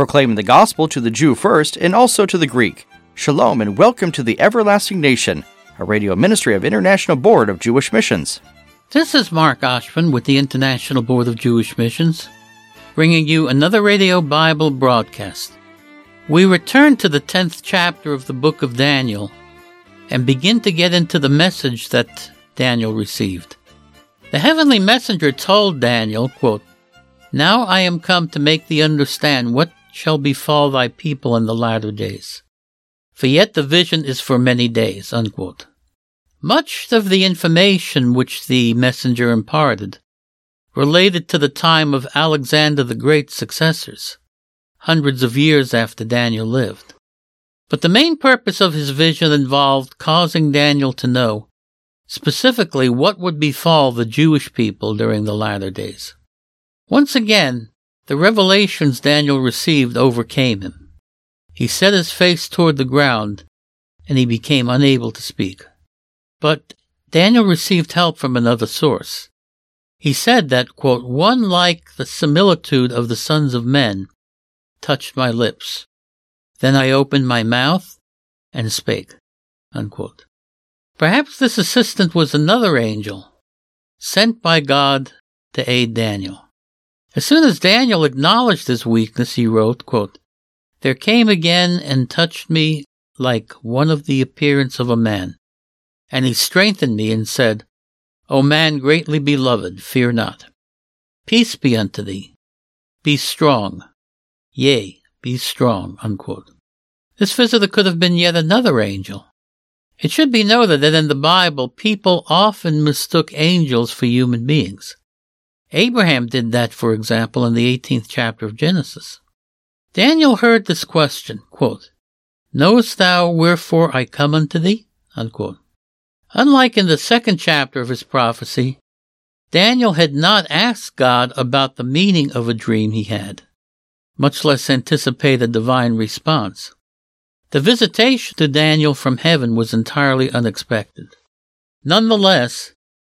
proclaiming the gospel to the Jew first and also to the Greek. Shalom and welcome to the Everlasting Nation, a radio ministry of International Board of Jewish Missions. This is Mark Oshman with the International Board of Jewish Missions, bringing you another radio Bible broadcast. We return to the 10th chapter of the book of Daniel and begin to get into the message that Daniel received. The heavenly messenger told Daniel, quote, "Now I am come to make thee understand what shall befall thy people in the latter days. For yet the vision is for many days," unquote. Much of the information which the messenger imparted related to the time of Alexander the Great's successors, hundreds of years after Daniel lived. But the main purpose of his vision involved causing Daniel to know specifically what would befall the Jewish people during the latter days. Once again, the revelations Daniel received overcame him. He set his face toward the ground, and he became unable to speak. But Daniel received help from another source. He said that, quote, "One like the similitude of the sons of men touched my lips. Then I opened my mouth and spake," unquote. Perhaps this assistant was another angel, sent by God to aid Daniel. As soon as Daniel acknowledged his weakness, he wrote, quote, "There came again and touched me like one of the appearance of a man. And he strengthened me and said, O man greatly beloved, fear not. Peace be unto thee. Be strong. Yea, be strong," unquote. This visitor could have been yet another angel. It should be noted that in the Bible, people often mistook angels for human beings. Abraham did that, for example, in the 18th chapter of Genesis. Daniel heard this question, quote, "Knowest thou wherefore I come unto thee?" unquote. Unlike in the 2nd chapter of his prophecy, Daniel had not asked God about the meaning of a dream he had, much less anticipate a divine response. The visitation to Daniel from heaven was entirely unexpected. Nonetheless,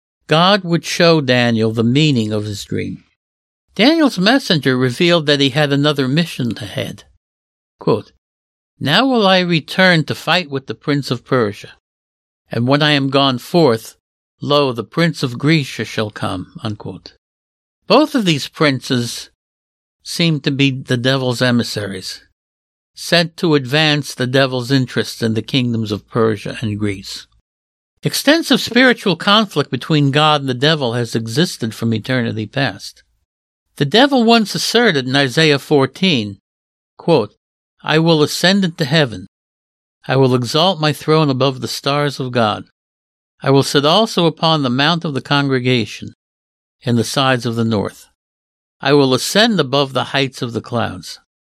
God would show Daniel the meaning of his dream. Daniel's messenger revealed that he had another mission ahead. Quote, "Now will I return to fight with the prince of Persia, and when I am gone forth, lo, the prince of Grecia shall come," unquote. Both of these princes seem to be the devil's emissaries, sent to advance the devil's interests in the kingdoms of Persia and Greece. Extensive spiritual conflict between God and the devil has existed from eternity past. The devil once asserted in Isaiah 14, quote, "I will ascend into heaven. I will exalt my throne above the stars of God. I will sit also upon the mount of the congregation in the sides of the north. I will ascend above the heights of the clouds.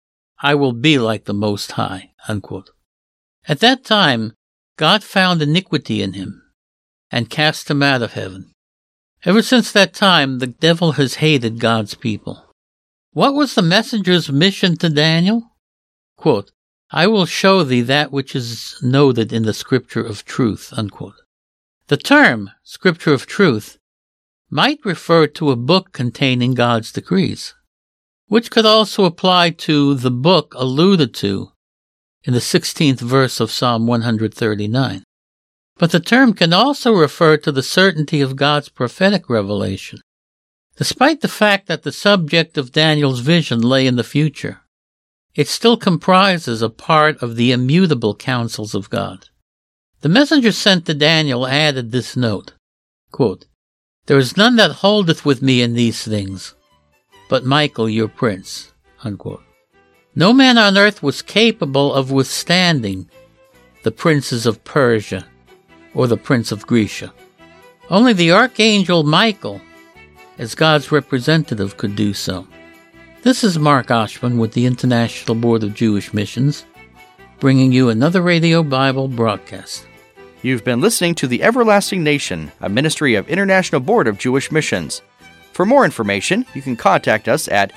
I will be like the Most High," unquote. At that time, God found iniquity in him and cast him out of heaven. Ever since that time, the devil has hated God's people. What was the messenger's mission to Daniel? Quote, "I will show thee that which is noted in the Scripture of truth," unquote. The term, Scripture of truth, might refer to a book containing God's decrees, which could also apply to the book alluded to in the 16th verse of Psalm 139. But the term can also refer to the certainty of God's prophetic revelation. Despite the fact that the subject of Daniel's vision lay in the future, it still comprises a part of the immutable counsels of God. The messenger sent to Daniel added this note, quote, "There is none that holdeth with me in these things, but Michael your prince," unquote. No man on earth was capable of withstanding the princes of Persia or the prince of Grecia. Only the archangel Michael, as God's representative, could do so. This is Mark Oshman with the International Board of Jewish Missions, bringing you another Radio Bible broadcast. You've been listening to The Everlasting Nation, a ministry of International Board of Jewish Missions. For more information, you can contact us at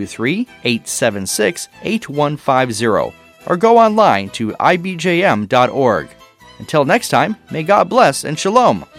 423-876-8150 or go online to ibjm.org. Until next time, may God bless and shalom.